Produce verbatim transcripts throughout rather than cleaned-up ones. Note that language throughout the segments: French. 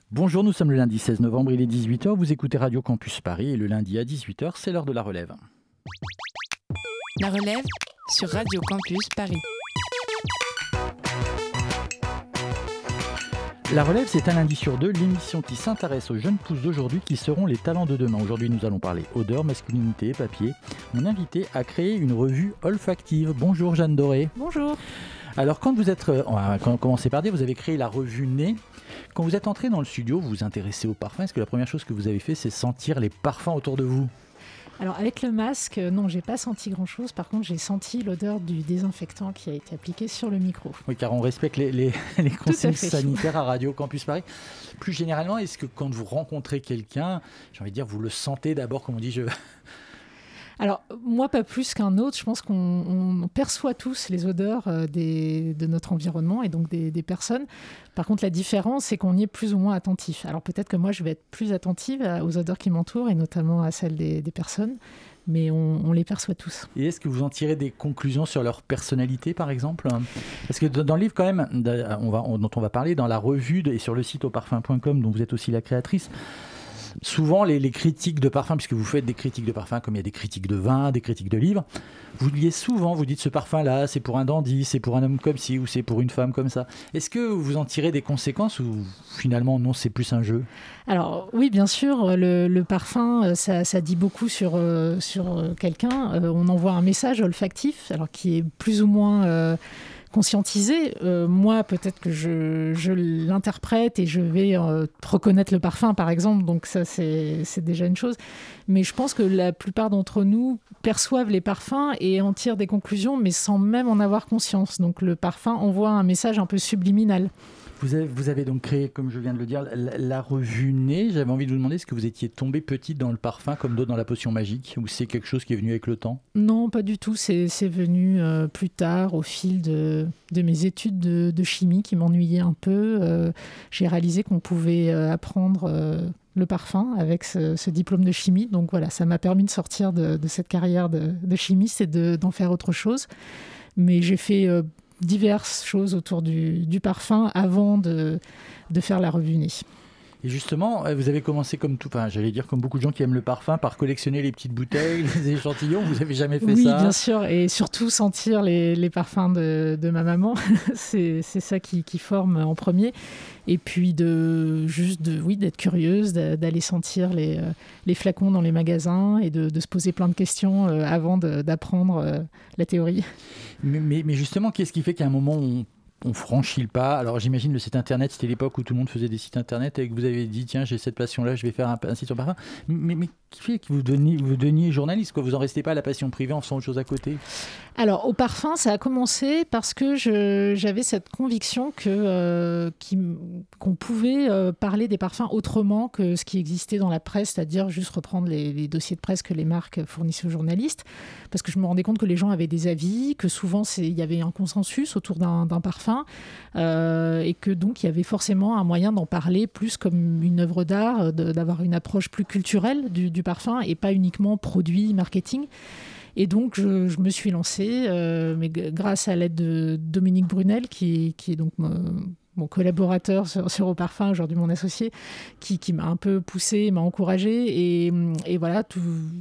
Bonjour, nous sommes le lundi seize novembre, il est dix-huit heures, vous écoutez Radio Campus Paris et le lundi à dix-huit heures, c'est l'heure de la relève. La relève sur Radio Campus Paris. La relève, c'est un lundi sur deux, l'émission qui s'intéresse aux jeunes pousses d'aujourd'hui qui seront les talents de demain. Aujourd'hui, nous allons parler odeur, masculinité, papier. Mon invité a créé une revue olfactive. Bonjour Jeanne Doré. Bonjour. Alors quand vous êtes, on va commencer par dire, vous avez créé la revue Nez. Quand vous êtes entré dans le studio, vous vous intéressez aux parfums. Est-ce que la première chose que vous avez fait, c'est sentir les parfums autour de vous ? Alors avec le masque, non, j'ai pas senti grand-chose. Par contre, j'ai senti l'odeur du désinfectant qui a été appliqué sur le micro. Oui, car on respecte les, les, les consignes sanitaires à Radio Campus Paris. Plus généralement, est-ce que quand vous rencontrez quelqu'un, j'ai envie de dire, vous le sentez d'abord, comme on dit, je... Alors, moi, pas plus qu'un autre. Je pense qu'on on perçoit tous les odeurs euh, des, de notre environnement et donc des, des personnes. Par contre, la différence, c'est qu'on y est plus ou moins attentif. Alors, peut-être que moi, je vais être plus attentive aux odeurs qui m'entourent et notamment à celles des, des personnes. Mais on, on les perçoit tous. Et est-ce que vous en tirez des conclusions sur leur personnalité, par exemple ? Parce que dans le livre, quand même, on va, on, dont on va parler, dans la revue de, et sur le site au parfum point com, dont vous êtes aussi la créatrice, souvent, les, les critiques de parfum, puisque vous faites des critiques de parfum, comme il y a des critiques de vin, des critiques de livres, vous liez souvent, vous dites ce parfum-là, c'est pour un dandy, c'est pour un homme comme ci, ou c'est pour une femme comme ça. Est-ce que vous en tirez des conséquences, ou finalement, non, c'est plus un jeu ? Alors oui, bien sûr, le, le parfum, ça, ça dit beaucoup sur, euh, sur quelqu'un. Euh, on envoie un message olfactif, alors qui est plus ou moins... Euh, conscientisé. Euh, moi, peut-être que je, je l'interprète et je vais euh, reconnaître le parfum, par exemple. Donc ça, c'est, c'est déjà une chose. Mais je pense que la plupart d'entre nous perçoivent les parfums et en tirent des conclusions, mais sans même en avoir conscience. Donc le parfum envoie un message un peu subliminal. Vous avez, vous avez donc créé, comme je viens de le dire, la, la revue Nez. J'avais envie de vous demander, est-ce que vous étiez tombée petite dans le parfum comme d'autres dans la potion magique, ou c'est quelque chose qui est venu avec le temps ? Non, pas du tout. C'est, c'est venu euh, plus tard, au fil de, de mes études de, de chimie qui m'ennuyaient un peu. Euh, j'ai réalisé qu'on pouvait euh, apprendre euh, le parfum avec ce, ce diplôme de chimie. Donc voilà, ça m'a permis de sortir de, de cette carrière de, de chimiste et de, d'en faire autre chose. Mais j'ai fait... Euh, diverses choses autour du, du parfum avant de, de faire la revue Nez. Et justement, vous avez commencé comme tout, enfin, j'allais dire comme beaucoup de gens qui aiment le parfum, par collectionner les petites bouteilles, les échantillons. Vous n'avez jamais fait oui, ça ? Oui, bien sûr, et surtout sentir les, les parfums de, de ma maman. c'est, c'est ça qui, qui forme en premier. Et puis de juste de, oui, d'être curieuse, d'aller sentir les, les flacons dans les magasins et de, de se poser plein de questions avant de, d'apprendre la théorie. Mais, mais, mais justement, qu'est-ce qui fait qu'à un moment on on franchit le pas ? Alors j'imagine le site internet, c'était l'époque où tout le monde faisait des sites internet et que vous avez dit tiens, j'ai cette passion-là, je vais faire un, un site sur parfum. Mais, mais qui fait que vous deveniez, vous deveniez journaliste, quoi ? Vous n'en restez pas à la passion privée en faisant autre chose à côté ? Alors au parfum, ça a commencé parce que je, j'avais cette conviction que, euh, qui, qu'on pouvait euh, parler des parfums autrement que ce qui existait dans la presse, c'est-à-dire juste reprendre les, les dossiers de presse que les marques fournissaient aux journalistes, parce que je me rendais compte que les gens avaient des avis, que souvent c'est, il y avait un consensus autour d'un, d'un parfum, euh, et que donc il y avait forcément un moyen d'en parler plus comme une œuvre d'art, de, d'avoir une approche plus culturelle du, du parfum et pas uniquement produit, marketing. Et donc, je, je me suis lancée, euh, mais g- grâce à l'aide de Dominique Brunel, qui, qui est donc mon, mon collaborateur sur, sur Au Parfum, aujourd'hui mon associé, qui, qui m'a un peu poussée, m'a encouragée. Et, et voilà, tout,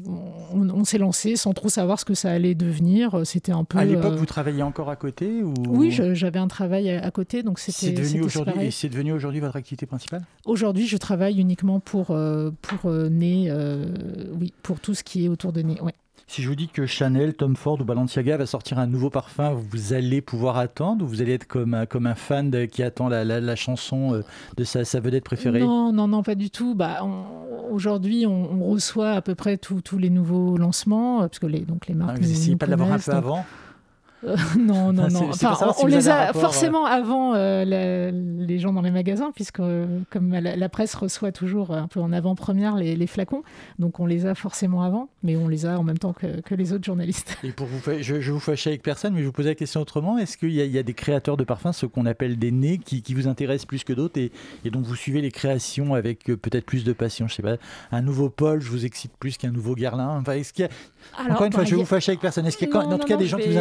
on, on s'est lancé sans trop savoir ce que ça allait devenir. C'était un peu... À l'époque, euh... vous travailliez encore à côté ou... Oui, je, j'avais un travail à, à côté, donc c'était... C'est devenu c'était aujourd'hui, séparé. et c'est devenu aujourd'hui votre activité principale ? Aujourd'hui, je travaille uniquement pour, euh, pour euh, Nez, euh, oui, pour tout ce qui est autour de Nez, ouais. Si je vous dis que Chanel, Tom Ford ou Balenciaga va sortir un nouveau parfum, vous allez pouvoir attendre ou vous allez être comme un, comme un fan de, qui attend la, la, la chanson de sa, sa vedette préférée ? Non, non, non, pas du tout. Bah, on, aujourd'hui, on, on reçoit à peu près tous les nouveaux lancements, parce que les, donc les marques. Ah, vous essayez pas de l'avoir un peu donc... avant ? Euh, non, non, non. C'est, enfin, c'est on, on les a rapport, forcément euh... avant euh, la, les gens dans les magasins, puisque euh, comme la, la presse reçoit toujours un peu en avant-première les, les flacons, donc on les a forcément avant, mais on les a en même temps que, que les autres journalistes. Et pour vous, je, je vous fâche avec personne, mais je vous pose la question autrement. Est-ce qu'il y a, il y a des créateurs de parfums, ce qu'on appelle des nez, qui, qui vous intéressent plus que d'autres, et, et donc vous suivez les créations avec euh, peut-être plus de passion ? Je sais pas, un nouveau Paul, je vous excite plus qu'un nouveau Guerlain. Enfin, est-ce qu'il y a... Alors, Encore une fois, je vais a... vous fâcher avec personne. Est-ce qu'il y a, non, en tout non, cas, non, des gens vais... qui vous intéressent plus ?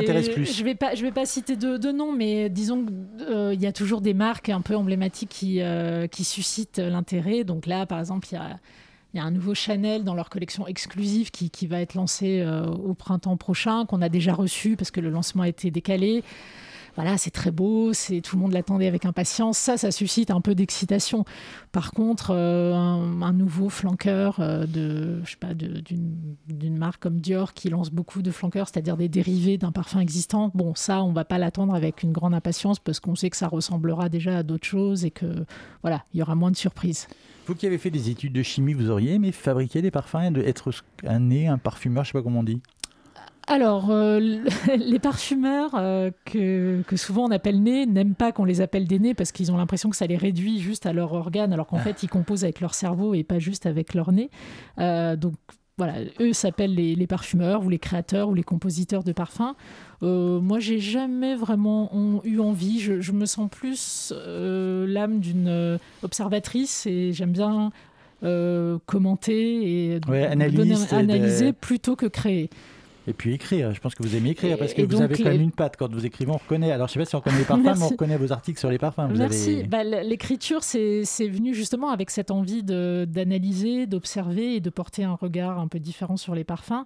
je vais pas, je vais pas citer de, de noms, mais disons qu'il euh, y a toujours des marques un peu emblématiques qui, euh, qui suscitent l'intérêt. Donc là, par exemple, il y a, y a un nouveau Chanel dans leur collection exclusive qui, qui va être lancé euh, au printemps prochain, qu'on a déjà reçu parce que le lancement a été décalé. Voilà, c'est très beau, c'est, tout le monde l'attendait avec impatience. Ça, ça suscite un peu d'excitation. Par contre, euh, un, un nouveau flanqueur euh, de, je sais pas, de, d'une, d'une marque comme Dior qui lance beaucoup de flanqueurs, c'est-à-dire des dérivés d'un parfum existant. Bon, ça, on ne va pas l'attendre avec une grande impatience parce qu'on sait que ça ressemblera déjà à d'autres choses et que, voilà, il y aura moins de surprises. Vous qui avez fait des études de chimie, vous auriez aimé fabriquer des parfums, de être un nez, un parfumeur, je ne sais pas comment on dit. Alors, euh, les parfumeurs euh, que, que souvent on appelle nez n'aiment pas qu'on les appelle des nez parce qu'ils ont l'impression que ça les réduit juste à leur organe, alors qu'en fait, ils composent avec leur cerveau et pas juste avec leur nez. Euh, donc, voilà, eux s'appellent les, les parfumeurs ou les créateurs ou les compositeurs de parfums. Euh, moi, j'ai jamais vraiment on, eu envie. Je, je me sens plus euh, l'âme d'une euh, observatrice et j'aime bien euh, commenter et ouais, donner, analyser de... plutôt que créer. Et puis écrire, je pense que vous aimez écrire parce que et vous avez quand les... même une patte quand vous écrivez, on reconnaît. Alors je sais pas si on reconnaît les parfums, mais on reconnaît vos articles sur les parfums. Vous Merci. Avez... Bah, l'écriture, c'est, c'est venu justement avec cette envie de, d'analyser, d'observer et de porter un regard un peu différent sur les parfums.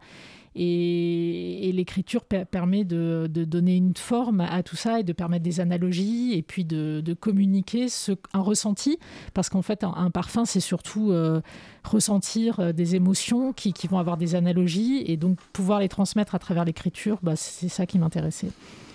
Et, et l'écriture per- permet de, de donner une forme à tout ça et de permettre des analogies et puis de, de communiquer ce, un ressenti. Parce qu'en fait, un, un parfum, c'est surtout euh, ressentir euh, des émotions qui, qui vont avoir des analogies et donc pouvoir les transmettre à travers l'écriture, bah, c'est ça qui m'intéressait.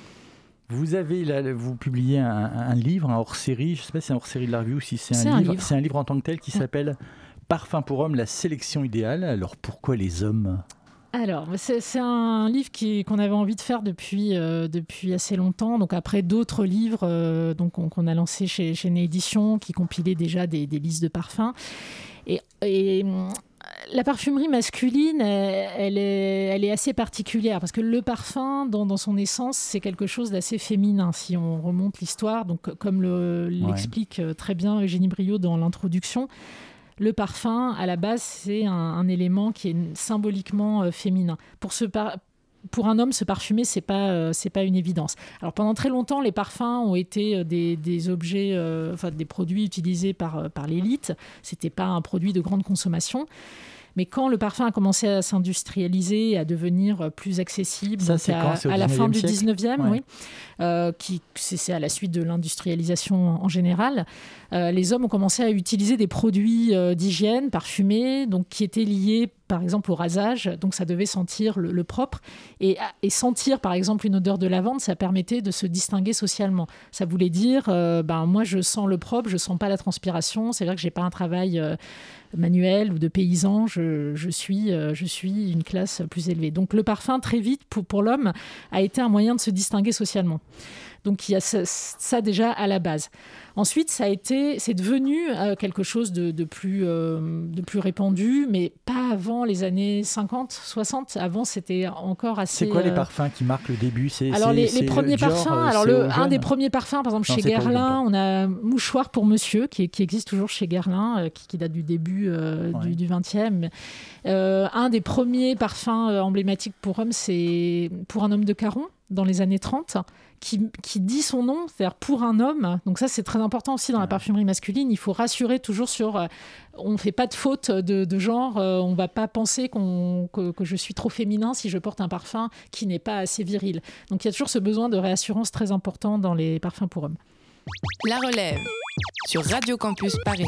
Vous avez là, vous publiez un, un livre, un hors-série, je ne sais pas si c'est un hors-série de la revue ou si c'est, c'est un, un livre. livre. C'est un livre en tant que tel qui ouais. s'appelle Parfum pour hommes, la sélection idéale. Alors pourquoi les hommes ? Alors, c'est, c'est un livre qui, qu'on avait envie de faire depuis, euh, depuis assez longtemps. Donc, après d'autres livres euh, donc, on, qu'on a lancés chez, chez Nez Éditions, qui compilaient déjà des, des listes de parfums. Et, et la parfumerie masculine, elle, elle, est, elle est assez particulière, parce que le parfum, dans, dans son essence, c'est quelque chose d'assez féminin, si on remonte l'histoire. Donc, comme le, ouais. l'explique très bien Eugénie Briot dans l'introduction, le parfum, à la base, c'est un, un élément qui est symboliquement euh, féminin. Pour, se par... Pour un homme, se parfumer, ce n'est pas, euh, c'est pas une évidence. Alors, pendant très longtemps, les parfums ont été des, des objets, euh, enfin, des produits utilisés par, par l'élite. Ce n'était pas un produit de grande consommation. Mais quand le parfum a commencé à s'industrialiser et à devenir plus accessible, ça, c'est à, quand, c'est à la fin du dix-neuvième, ouais. oui, euh, qui, c'est, c'est à la suite de l'industrialisation en général, euh, les hommes ont commencé à utiliser des produits euh, d'hygiène parfumés, donc qui étaient liés par exemple au rasage, donc ça devait sentir le, le propre, et, et sentir par exemple une odeur de lavande, ça permettait de se distinguer socialement. Ça voulait dire, euh, ben, moi je sens le propre, je sens pas la transpiration, c'est vrai que j'ai pas un travail euh, manuel ou de paysan, je, je, suis, euh, je suis une classe plus élevée. Donc le parfum, très vite, pour, pour l'homme, a été un moyen de se distinguer socialement. Donc il y a ça, ça déjà à la base. Ensuite, ça a été, c'est devenu euh, quelque chose de, de, plus, euh, de plus répandu, mais pas avant les années cinquante, soixante. Avant, c'était encore assez... C'est quoi les euh... parfums qui marquent le début ? c'est, Alors, c'est, les, c'est les premiers Dior, parfums, euh, alors le, un des premiers parfums, par exemple, non, chez Guerlain, on a Mouchoir pour Monsieur, qui, qui existe toujours chez Guerlain, euh, qui, qui date du début euh, ouais. du, du vingtième. Euh, un des premiers parfums euh, emblématiques pour hommes, c'est Pour un homme de Caron, dans les années trente, qui, qui dit son nom, c'est-à-dire pour un homme. Donc ça, c'est très important aussi dans la parfumerie masculine. Il faut rassurer toujours sur... Euh, on ne fait pas de faute de, de genre. Euh, on ne va pas penser qu'on, que, que je suis trop féminin si je porte un parfum qui n'est pas assez viril. Donc il y a toujours ce besoin de réassurance très important dans les parfums pour hommes. La relève sur Radio Campus Paris.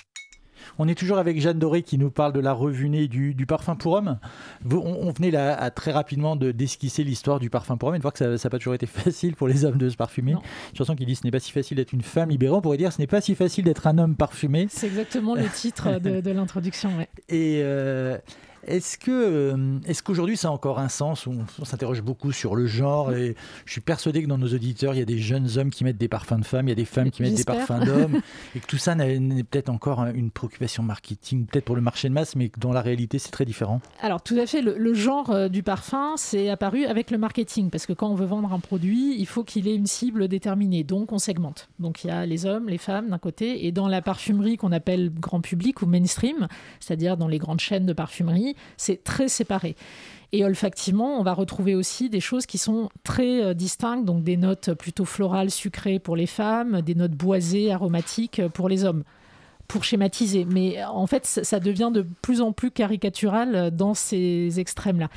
On est toujours avec Jeanne Doré qui nous parle de la revue Nez du, du parfum pour hommes. On, on venait là à, très rapidement de, d'esquisser l'histoire du parfum pour hommes et de voir que ça n'a pas toujours été facile pour les hommes de se parfumer. Non. Une chanson qui dit « Ce n'est pas si facile d'être une femme libérée ». On pourrait dire « Ce n'est pas si facile d'être un homme parfumé ». C'est exactement le titre de, de l'introduction. Ouais. Et... Euh, Est-ce, que, est-ce qu'aujourd'hui ça a encore un sens où on, on s'interroge beaucoup sur le genre et je suis persuadé que dans nos auditeurs il y a des jeunes hommes qui mettent des parfums de femmes, il y a des femmes qui mettent J'espère. des parfums d'hommes et que tout ça n'est, n'est peut-être encore une préoccupation marketing, peut-être pour le marché de masse, mais que dans la réalité c'est très différent. Alors tout à fait, le, le genre euh, du parfum c'est apparu avec le marketing parce que quand on veut vendre un produit il faut qu'il ait une cible déterminée, donc on segmente. Donc il y a les hommes, les femmes d'un côté et dans la parfumerie qu'on appelle grand public ou mainstream, c'est-à-dire dans les grandes chaînes de parfumerie, parfumerie, c'est très séparé. Et olfactivement, on va retrouver aussi des choses qui sont très euh, distinctes, donc des notes plutôt florales, sucrées pour les femmes, des notes boisées, aromatiques pour les hommes, pour schématiser. Mais en fait, ça devient de plus en plus caricatural dans ces extrêmes-là.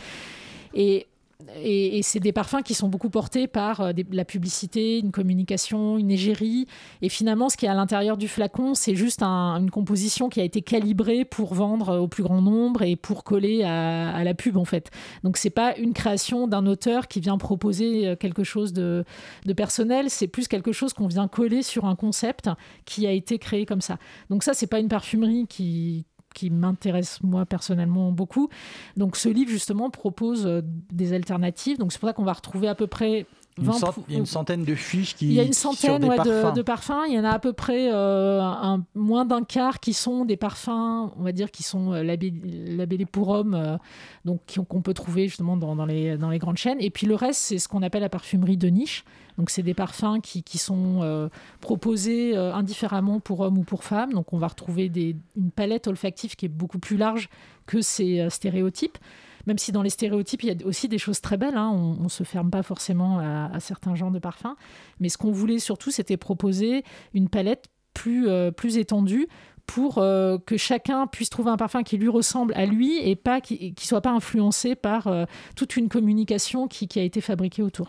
Et Et, et c'est des parfums qui sont beaucoup portés par euh, des, la publicité, une communication, une égérie. Et finalement, ce qui est à l'intérieur du flacon, c'est juste un, une composition qui a été calibrée pour vendre au plus grand nombre et pour coller à, à la pub, en fait. Donc, c'est pas une création d'un auteur qui vient proposer quelque chose de, de personnel. C'est plus quelque chose qu'on vient coller sur un concept qui a été créé comme ça. Donc ça, c'est pas une parfumerie qui... qui m'intéresse moi personnellement beaucoup. Donc ce livre justement propose euh, des alternatives. Donc c'est pour ça qu'on va retrouver à peu près vingt... Une cent... Il y a une centaine de fiches qui... Il y a une centaine ouais, parfums. De, de parfums. Il y en a à peu près euh, un, moins d'un quart qui sont des parfums, on va dire, qui sont euh, labellés, labellés pour hommes, euh, donc qui, qu'on peut trouver justement dans, dans, les, dans les grandes chaînes. Et puis le reste, c'est ce qu'on appelle la parfumerie de niche. Donc c'est des parfums qui, qui sont euh, proposés euh, indifféremment pour hommes ou pour femmes. Donc on va retrouver des, une palette olfactive qui est beaucoup plus large que ces euh, stéréotypes. Même si dans les stéréotypes, il y a aussi des choses très belles. Hein. On ne se ferme pas forcément à, à certains genres de parfums. Mais ce qu'on voulait surtout, c'était proposer une palette plus, euh, plus étendue pour euh, que chacun puisse trouver un parfum qui lui ressemble à lui et pas, qui ne soit pas influencé par euh, toute une communication qui, qui a été fabriquée autour.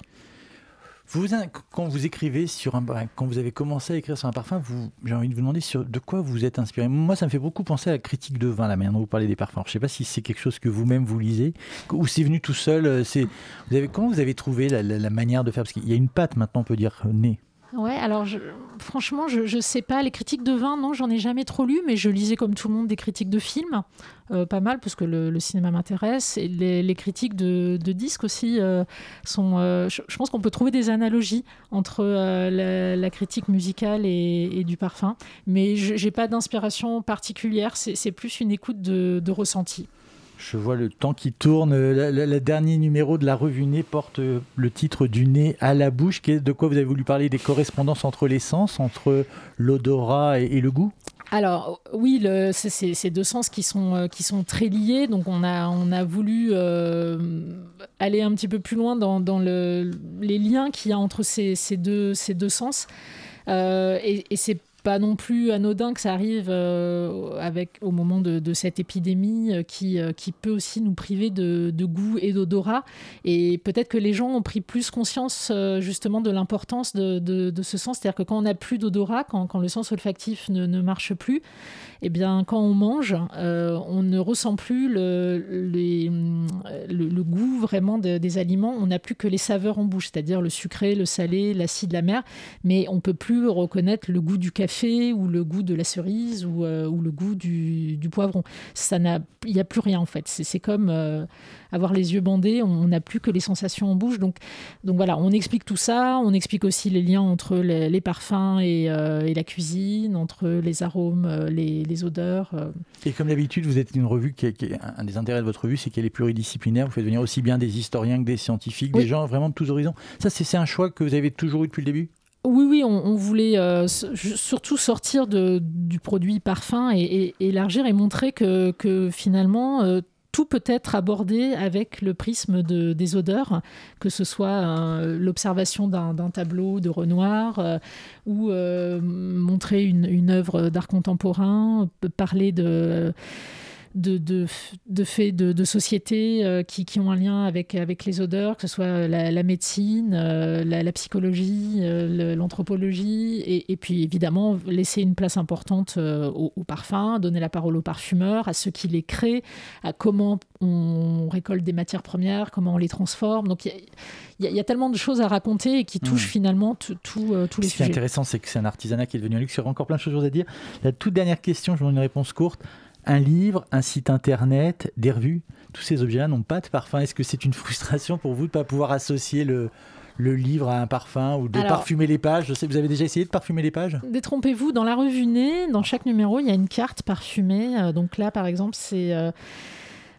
Vous, quand vous écrivez sur un, quand vous avez commencé à écrire sur un parfum, vous, j'ai envie de vous demander sur, de quoi vous êtes inspiré. Moi, ça me fait beaucoup penser à la critique de vin, la manière dont vous parlez des parfums. Alors, je ne sais pas si c'est quelque chose que vous-même vous lisez ou c'est venu tout seul. C'est, vous avez, comment vous avez trouvé la, la, la manière de faire ? Parce qu'il y a une patte maintenant, on peut dire, née. Ouais, alors je, franchement, je, je sais pas. Les critiques de vin, non, j'en ai jamais trop lu, mais je lisais comme tout le monde des critiques de films, euh, pas mal parce que le, le cinéma m'intéresse. Et les, les critiques de, de disques aussi euh, sont. Euh, je, je pense qu'on peut trouver des analogies entre euh, la, la critique musicale et, et du parfum, mais je, j'ai pas d'inspiration particulière. C'est, c'est plus une écoute de, de ressenti. Je vois le temps qui tourne. Le, le, le dernier numéro de la revue Nez porte le titre du nez à la bouche. De quoi vous avez voulu parler ? Des correspondances entre les sens, entre l'odorat et, et le goût ? Alors oui, le, c'est, c'est, c'est deux sens qui sont, euh, qui sont très liés. Donc on a, on a voulu euh, aller un petit peu plus loin dans, dans le, les liens qu'il y a entre ces, ces, deux, ces deux sens. Euh, et, et c'est pas non plus anodin que ça arrive euh, avec, au moment de, de cette épidémie euh, qui, euh, qui peut aussi nous priver de, de goût et d'odorat. Et peut-être que les gens ont pris plus conscience euh, justement de l'importance de, de, de ce sens. C'est-à-dire que quand on n'a plus d'odorat, quand, quand le sens olfactif ne, ne marche plus, eh bien, quand on mange, euh, on ne ressent plus le, les, le, le goût vraiment de, des aliments. On n'a plus que les saveurs en bouche, c'est-à-dire le sucré, le salé, l'acide, l'amer. Mais on ne peut plus reconnaître le goût du café ou le goût de la cerise ou, euh, ou le goût du, du poivron. Ça n'a, il n'y a plus rien en fait. C'est, c'est comme euh, avoir les yeux bandés. On n'a plus que les sensations en bouche. Donc, donc voilà, on explique tout ça. On explique aussi les liens entre les, les parfums et, euh, et la cuisine, entre les arômes, les, les odeurs. Euh. Et comme d'habitude, vous êtes une revue qui est, qui est un des intérêts de votre revue, c'est qu'elle est pluridisciplinaire. Vous faites venir aussi bien des historiens que des scientifiques, oui. Des gens vraiment de tous horizons. Ça, c'est, c'est un choix que vous avez toujours eu depuis le début ? Oui, oui, on, on voulait euh, surtout sortir de, du produit parfum et, et élargir et montrer que, que finalement, euh, tout peut être abordé avec le prisme de, des odeurs, que ce soit euh, l'observation d'un, d'un tableau de Renoir euh, ou euh, montrer une, une œuvre d'art contemporain, parler de... de, de, de faits de, de société euh, qui, qui ont un lien avec, avec les odeurs, que ce soit la, la médecine, euh, la, la psychologie, euh, le, l'anthropologie, et, et puis évidemment laisser une place importante euh, aux, aux parfums, donner la parole aux parfumeurs, à ceux qui les créent, à comment on récolte des matières premières, comment on les transforme. Donc il y, y, y a tellement de choses à raconter et qui touchent mmh. finalement t- tout, euh, tous les Ce sujets. Ce qui est intéressant, c'est que c'est un artisanat qui est devenu un luxe. Il y aura encore plein de choses à dire. La toute dernière question, je vous donne une réponse courte. Un livre, un site internet, des revues, tous ces objets-là n'ont pas de parfum. Est-ce que c'est une frustration pour vous de ne pas pouvoir associer le, le livre à un parfum ou de Alors, parfumer les pages ? Je sais, vous avez déjà essayé de parfumer les pages ? Détrompez-vous, dans la revue Nez, dans chaque numéro, il y a une carte parfumée. Euh, donc là, par exemple, c'est... Euh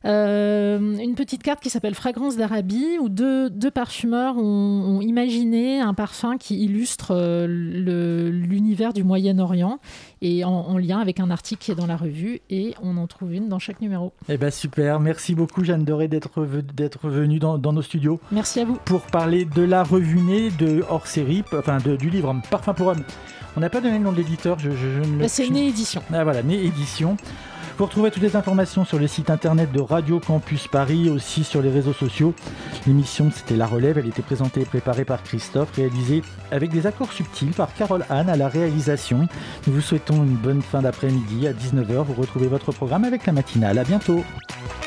Euh, une petite carte qui s'appelle Fragrance d'Arabie, où deux, deux parfumeurs ont, ont imaginé un parfum qui illustre euh, le, l'univers du Moyen-Orient, et en, en lien avec un article qui est dans la revue, et on en trouve une dans chaque numéro. Eh ben super, merci beaucoup Jeanne Doré d'être, d'être venue dans, dans nos studios. Merci à vous. Pour parler de la revue Nez, de hors-série, enfin de, du livre Parfum pour homme. On n'a pas donné le nom de l'éditeur, je, je, je ne le... C'est Nez Édition. Ah voilà, Nez Édition. Vous retrouvez toutes les informations sur le site internet de Radio Campus Paris, aussi sur les réseaux sociaux. L'émission, c'était La Relève, elle était présentée et préparée par Christophe, réalisée avec des accords subtils par Carole Anne à la réalisation. Nous vous souhaitons une bonne fin d'après-midi. À dix-neuf heures, vous retrouvez votre programme avec la matinale. À bientôt.